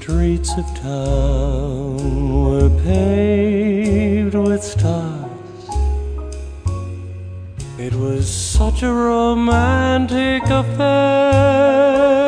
streets of town were paved with stars. It was such a romantic affair.